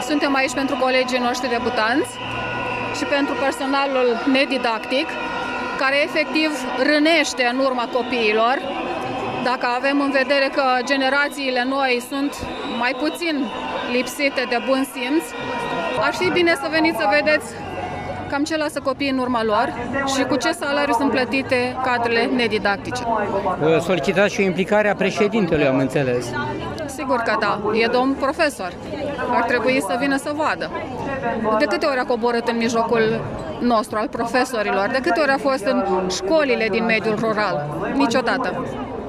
Suntem aici pentru colegii noștri debutanți și pentru personalul nedidactic, care efectiv rânește în urma copiilor. Dacă avem în vedere că generațiile noi sunt mai puțin lipsite de bun simț, ar fi bine să veniți să vedeți cam ce lasă copiii în urma lor și cu ce salariu sunt plătite cadrele nedidactice. Solicitați și o implicare a președintelui, am înțeles. Sigur că da, e domn profesor. Ar trebui să vină să vadă. De câte ori a coborât în mijlocul nostru, al profesorilor? De câte ori a fost în școlile din mediul rural? Niciodată.